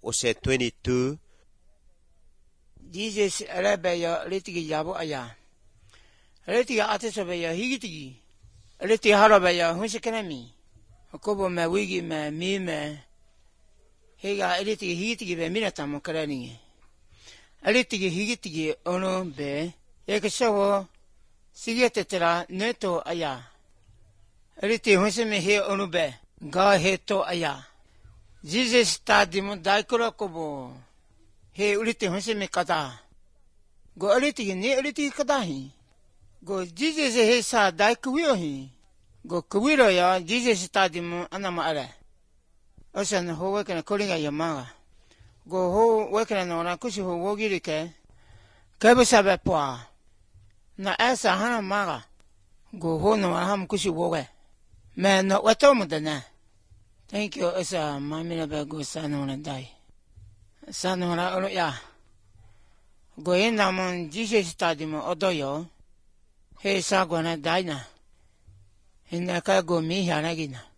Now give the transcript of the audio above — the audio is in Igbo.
ose 22. Jesus Arabeya Litigi Yabo Aya. Litiga Atisabeya Higiti. Liti Harabeya Hunsikanami. Kobo me wigi me mi me. Higa elitigi higitigi be minatamo karani. Elitigi higitigi ono be. Yakasawo sigetetera neto aya. Eliti hunsime he ono be. Ga heto aya. Jesus tadimo daikura kobo. He uliti hunsime kata. Go elitigi ne elitigi katahi. Go Jesus he sa daikuyo hi. Go kuwiro ya Jesus tadimo anama ala. Osan ho wekana kolinga yamaga. Go ho wekana nora kushi ho wogirike. Kebe sabe poa. Na esa hana maga. Go ho no ham kushi woge. Me no watomo dana. Thank you esa mamina be go sanona dai. Sanona ono ya. Go ina mon Jesus tadimo odoyo. He sa gwana daina. Hinaka go mi hanagina.